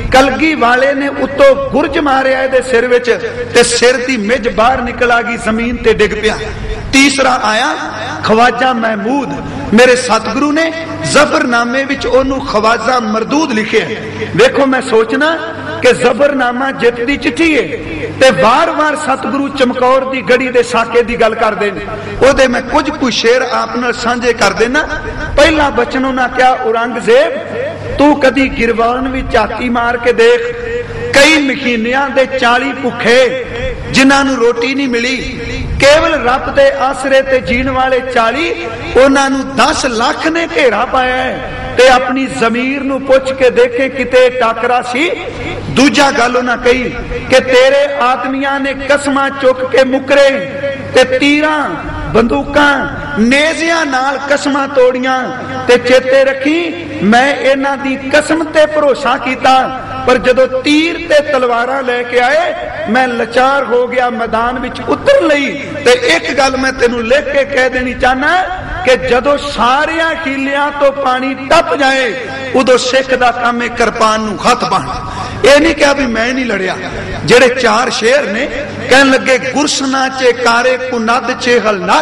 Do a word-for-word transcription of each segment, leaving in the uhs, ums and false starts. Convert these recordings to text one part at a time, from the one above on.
कलगी वाले ने उतो गुरज मारिया इहदे सिर विच ते सिर दी मिज बाहर निकल आ गई, जमीन ते डिग पिया। तीसरा आया ख्वाजा महमूद, मेरे सतगुरु ने जफरनामे विच ओनू ख्वाजा मरदूद लिखे। देखो मैं सोचना कि जफरनामा जित दी चिट्ठी है ते बार बार सतगुरु चमकौर दी गढ़ी दे साके दी गल करदे ने। ओदे मैं कुछ कुछ शेर आप नाल सांझे कर देना। पहला बचन उन्हां क्या, औरंगजेब तू कदी गिरवान विच झाती मार के देख, कई महीनियां दे चाली भुखे जिन्हां नूं रोटी नहीं मिली, केवल रब दे आसरे ते जीण वाले चाली, उन्हां नूं दस लाख ने घेरा पाया है। ते अपनी जमीर नूं पुछ के देखे किते टाकरा सी। दूजा गल उन्हां कही कि तेरे आदमियां ने कसमां चुक के मुकरे ते तीरां बंदूकां नेज़ियां नाल कसमां तोड़ियां ते चेते रखी मैं इन्हां दी कसम ते भरोसा कीता, पर जदों तीर ते तलवारां लेके आए मैं लाचार हो गया मैदान विच उतर लई। ते एक गल मैं तेनू लिख के कह देनी चाहना कि जदों सारियां कीलियां तो पानी टप जाए उदों सिख दा काम है किरपान नूं हथ पाना। यह नहीं कहा भी मैं नहीं लड़िया। जेड़े चार शेर ने कहन लगे गुरसना चे कारे कुनद चे हलनर,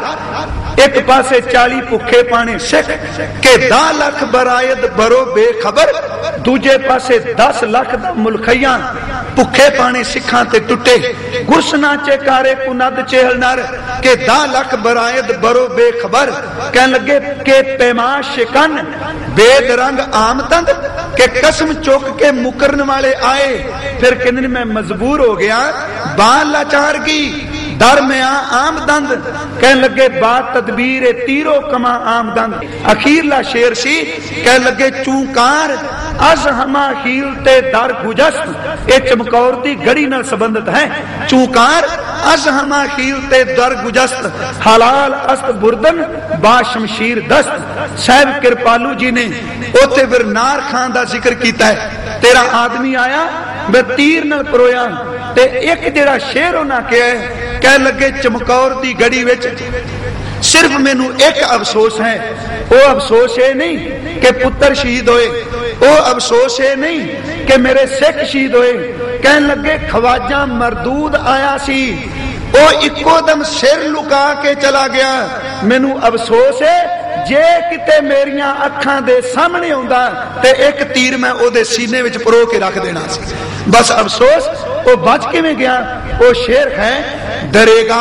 एक पासे चाली भुखे पाने सिख के दा लख बरायद बरो बेखबर, दूजे पासे दस लख दा मुल्खिया भुखे पाने सिखा ते टुटे। गुरसना चे कारे कुनद चे हलनर के दा लख बरायद बरो बेखबर, कहन लगे के पैमाश शिकन बेद रंग आमतंद के कसम चुक के मुकरन वाले आए। फिर कहने मैं मजबूर हो गया, बाल लाचार की दर में आमदंद, कहने लगे बात तदबीर तीरो कमा आमदंद। अखीरला शेर सी, कह लगे चूकार अज हमा हील ते दर गुजस्त, ये चमकौर दी गढ़ी नाल संबंधित है। चूकार अज हमा हील ते दर गुजस्त, हलाल अस्त बुरदन बा शमशीर दस्त। साहब कृपालू जी ने उथे फिर नार खान का जिक्र किया है। तेरा आदमी आया मैं तीर नाल परोया ते एक जेड़ा शेर उन्हां कहा है, कह लगे चमकौर दी गढ़ी विच सिर्फ मैनू एक अफसोस है, वो अफसोस ये नहीं कि पुत्र शहीद होए, वो अफसोस ये नहीं कि मेरे सिख शहीद होए। कह लगे ख्वाजा मरदूद आया सी, वो इको दम सिर लुका के चला गया। मैनू अफसोस है जे किते मेरियां अखां दे सामने आउंदा ते एक तीर मैं ओदे सीने विच परो के रख देना सी। बस अफसोस वो बच किवें गया। वो शेर है डरेगा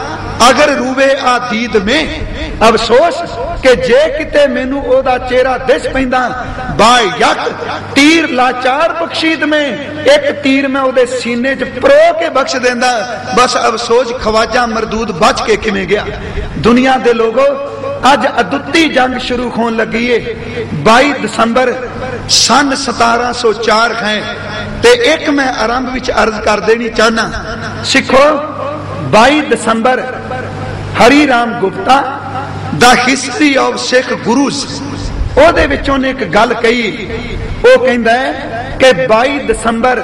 अगर रूवे आदीद में, अफसोस कि जे किते मैनू ओदा चेहरा दिस पैंदा बा यक तीर लाचार बख्शीद में, एक तीर मैं ओदे सीने च परो के बख्श देंदा। बस अफसोस ख्वाजा मरदूद बच के किवें गया। दुनिया दे लोगों अज अदुੱਤੀ जंग शुरू होने लगी है। बाई दिसंबर सन सतारा सौ चार है ते एक मैं आरंभ विच अर्ज कर देनी चाहना। सिखो बाई दिसंबर Hari Ram Gupta the history of Sikh Gurus ओदे विचों ने एक गल कही। वो कहंदा है कि बाई दिसंबर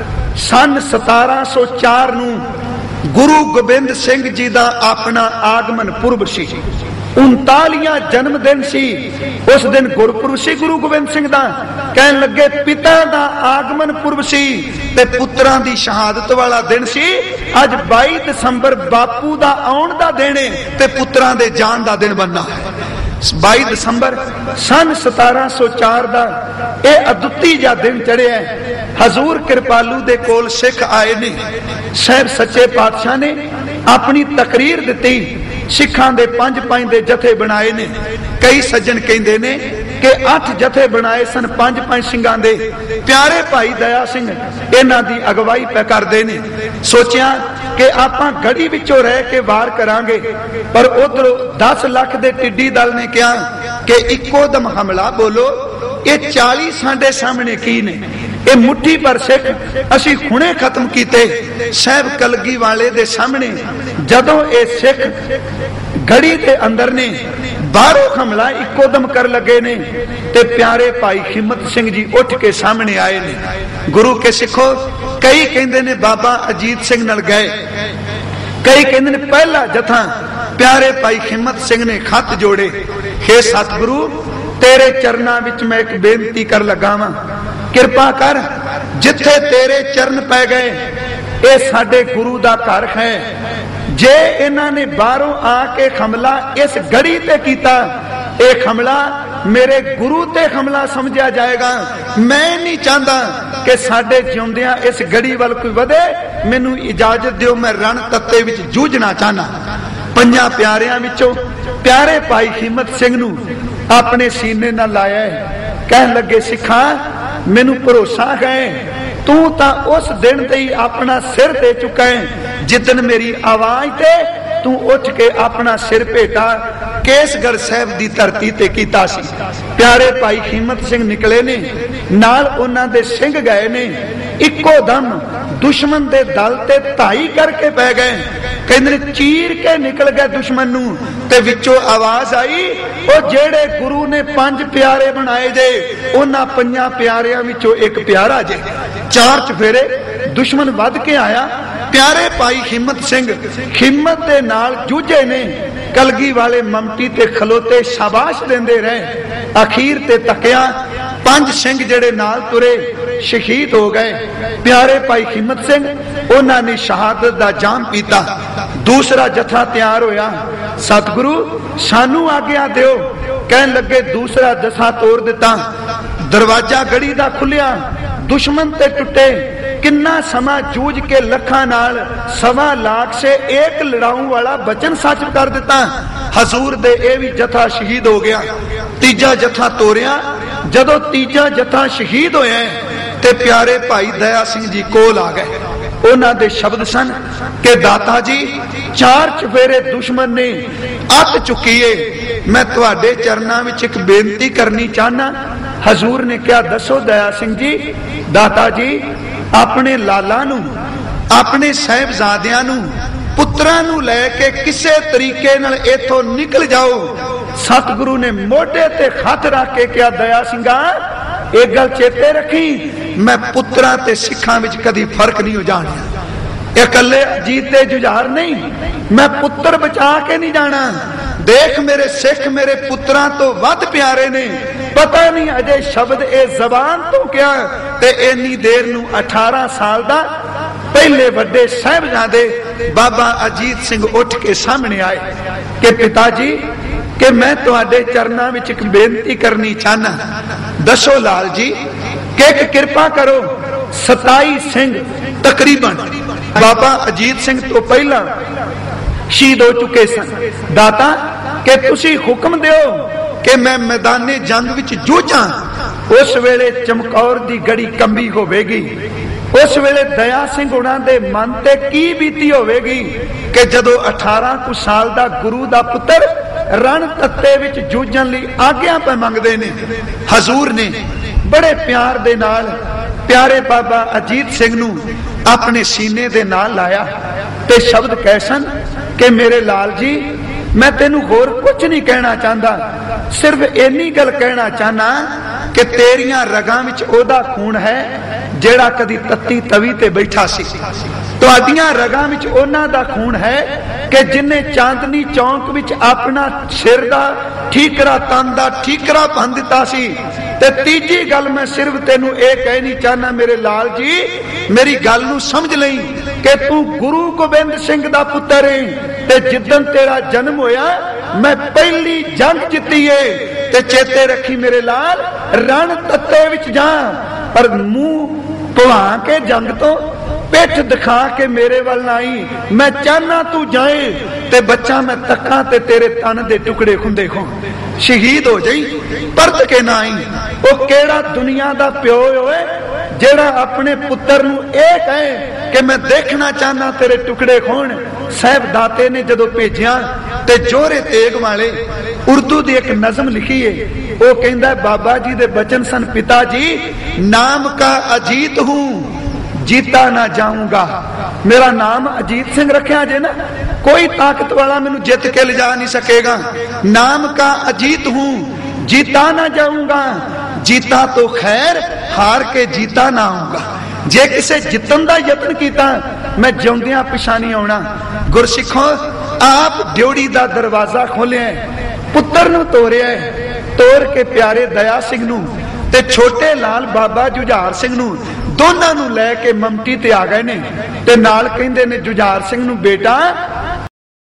सन सतारा सौ चार नूं गुरु गोबिंद सिंह जी दा अपना आगमन पुरब सी। उनतालियां जन्म दिन सी। उस दिन गुरपुरब सी गुरु गोबिंद सिंह दा। कहन लगे पिता दा आगमन पुरब सी ते पुत्रां दी शहादत वाला दिन सी। अज बाई दिसंबर बापू दा आउण दा दिन है ते पुत्रां दे जान दा दिन बनना है। बाई दिसंबर सन सतारा सौ चार का यह अदुੱਤੀ जा दिन चढ़िया। हजूर कृपालू दे कोल सिख आए ने। साहब सच्चे पातशाह ने अपनी तकरीर दी। सिखां दे पंज पंज दे जथे बनाए ने। कई सज्जन कहंदे ने कि अठ जथे बनाए सन पंज पंज सिंगां दे। प्यारे भाई दया सिंह इन्हां दी अगवाई पे करदे ने। सोचिया कि आपां गढ़ी विचों रह के वार करांगे, पर उधर दस लाख दे टिड्डी दल ने कहा कि इको दम हमला बोलो। ये चाली साडे सामने की ने, ये मुट्ठी पर सिख असी हुणे खत्म कीते। साहब कलगी वाले दे सामने जदों ये सिख गढ़ी दे अंदर ने बाहरों हमला इको दम कर लगे ने ते प्यारे भाई हिम्मत सिंह जी उठ के सामने आए ने। गुरु के सिखो कई कहंदे ने बाबा अजीत सिंह नाल गए, कई कहंदे ने पहला जथा प्यारे भाई हिम्मत सिंह ने खत जोड़े। हे सतगुरु तेरे चरना विच मैं एक बेनती कर लगा वा, कृपा कर जिथे तेरे चरण पै गए ये साडे गुरु दा घर है। जे इन्हां ने बाहरों आके हमला इस गढ़ी ते कीता, ये हमला मेरे गुरु ते हमला समझा जाएगा। मैं नहीं चाहता कि साडे जिउंदियां इस गढ़ी वाल कोई वधे। मैनू इजाजत दिओ, मैं रण तत्ते विच जूझना चाहना। पंजां प्यारियां विचों प्यारे भाई हिम्मत सिंह नू अपने सीने नाल लाया है। कहन लगे सिखा मैनू भरोसा है तू तां उस दिन ते ही अपना सिर दे चुका है जिदन मेरी आवाज ते तू उठ के अपना सिर भेटा केसगढ़ साहब दी धरती ते कीता सी। प्यारे भाई हिम्मत सिंह निकले ने, नाल उन्हां दे सिंह गए ने, इक्को दम दुश्मन दे दल ते धाई करके पै गए। कहंदे चीर के निकल गए दुश्मन नू ते विचों आवाज आई, ओ जेड़े गुरु ने पंज प्यारे बनाए जे उन्हां पंजां प्यारियां विचों एक प्यारा जे। चार चफेरे दुश्मन वध के आया। प्यारे भाई हिम्मत सिंह हिम्मत दे नाल जूझे ने। कलगी वाले ममटी ते खलोते शाबाश देंदे रहे। अखीर ते तकिया पंज सिंह जेड़े नाल तुरे शहीद हो गए। प्यारे भाई हिम्मत सिंह उन्हां ने शहादत दा जाम पीता। दूसरा जथा तैयार होया। सतगुरु सानू आग्या दिओ। कहन लगे दूसरा जथा तोड़ दिता। दरवाजा गढ़ी दा खुलिया, दुश्मन ते टुटे। किन्ना समा जूझ के लखा नाल सवा लाख से एक लड़ाऊ वाला वचन सच कर दिता। हजूर दे ए भी जथा शहीद हो गया। तीजा जथा तोड़िया। जदों तीजा जथा शहीद होया ते प्यारे भाई दया सिंह जी कोल आ गए। उन्हां दे शब्द सन कि दाता जी चार चफेरे दुश्मन ने अत चुकी है। मैं तुहाडे चरनां विच एक बेनती करनी चाहना। हजूर ने क्या दसो दया सिंह जी। दाता जी अपने लाला नू अपने साहिबजादियां नू पुत्रां नू लैके किसे तरीके नाल इथों निकल जाओ। सतगुरु ने मोढे ते हथ रख के क्या दया सिंघा एक गल चेते रखी, मैं पुत्रां ते सिखां विच कदी फर्क नहीं हो जाना। इकल्ले अजीत ते जुझार नहीं, मैं पुत्र बचा के नहीं जाना। देख मेरे सिख मेरे पुत्रां तो वध प्यारे ने। पता नहीं अजे शब्द ए जबान तो क्या ते इन्नी देर नू अठारह साल दा पहले वड्डे साहिबजादे बाबा अजीत सिंह उठ के सामने आए कि पिताजी कि मैं तुहाडे चरनां विच एक बेनती करनी चाहना। दसो लाल जी कि एक कृपा करो। सताई सिंह तकरीबन बाबा अजीत सिंह तो पहला शहीद हो चुके सन। दाता कि तुसी हुक्म दिओ कि मैं मैदाने जंग विच जूझां। उस वेले चमकौर दी गड़ी कंबी होवेगी। उस वेले दया सिंह उन्हां दे मन ते की बीती होवेगी कि जदों अठारह कुछ साल दा गुरु दा पुत्र रण तत्ते विच जूझण लई आग्या पे मंगदे ने। हजूर ने बड़े प्यार दे नाल प्यारे बाबा अजीत सिंह नू अपने सीने दे नाल लाया ते शब्द कैसन कि मेरे लाल जी मैं तेनू होर कुछ नहीं कहना चाहता, सिर्फ इन्नी गल कहना चाहना कि तेरियां रगां विच ओदा खून है जेड़ा कदी तत्ती तवी ते बैठा सी। तुहाडियां रगां विच ओना दा खून है कि जिन्हें चांदनी चौक विच अपना सिर दा ठीकरा तन दा ठीकरा भन दिता सी। ते तीजी गल मैं सिर्फ तेनू ए कहनी चाहना मेरे लाल जी, मेरी गल नू समझ लई कि तू गुरु गोबिंद सिंह दा पुत्र है ते जिदन तेरा जन्म होया मैं पहली जंग जीती है। ते चेते रखी मेरे लाल रण तत्ते विच जा पर मुंह भुला के जंग तो पिठ दिखा के मेरे वाल ना आई। मैं चाहना तू जाए ते बच्चा मैं तक्का ते तेरे तन दे टुकड़े खुंदे खो शहीद हो जाई परत के ना आई। वो केड़ा दुनिया दा प्यो होए जेड़ा अपने पुत्र नू ए कहे कि मैं देखना चाहना तेरे टुकड़े खोण। साहब दाते ने जदों भेजिया ते जोरे तेग वाले उर्दू दी एक नज़म लिखी है। वो कहंदा बाबा जी दे बचन सन, पिताजी नाम का अजीत हूं जीता ना जाऊंगा। मेरा नाम अजीत सिंह रखा जे ना, कोई ताकत वाला मैनू जित के ले जा नहीं सकेगा। नाम का अजीत हूं जीता ना जाऊंगा। जीता तो खैर हार के जीता ना आऊंगा। जे किसे जितन का यत्न किया मैं जिउंदियां पिछा नहीं आउणा। गुरसिखों आप ड्योड़ी का दरवाजा खोलिया, पुत्र नू तोरिया, तोड़ के प्यारे दया सिंह नू ते छोटे लाल बाबा जुझार सिंह नू दोनों नूं लै के ममटी ते आ गए ने ते नाल कहिंदे ने जुझार सिंह नूं, बेटा